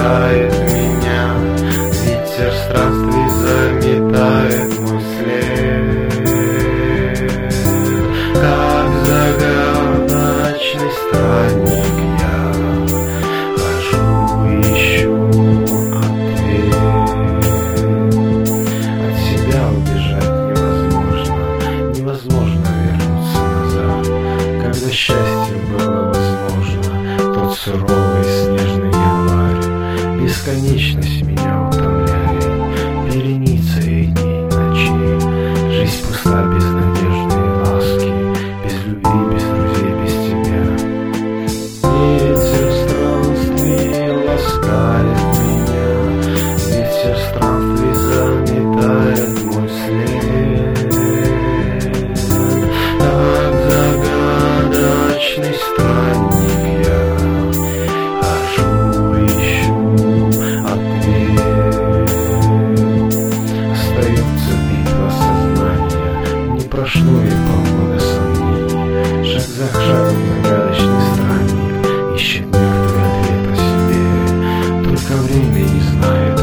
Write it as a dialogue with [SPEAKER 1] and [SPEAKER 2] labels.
[SPEAKER 1] ласкает меня, ветер странствий заметает мой след. Как загадочный странник я хожу, ищу ответ. От себя убежать невозможно, невозможно вернуться назад. Когда счастье было возможно, тот суровый снежный январь, бесконечность меня утомляет, вереницей дней и ночей. Жизнь пуста без надежды и ласки, без любви, без друзей, без тебя. Ветер странствий ласкает меня, ветер странствий заметает мой след. Как загадочный странник я хожу, ищу ответ. Остается битва сознания, не прошло и полгода сомнений. Шаг за шагом загадочный странник ищет мертвый ответ о себе. Только время не знает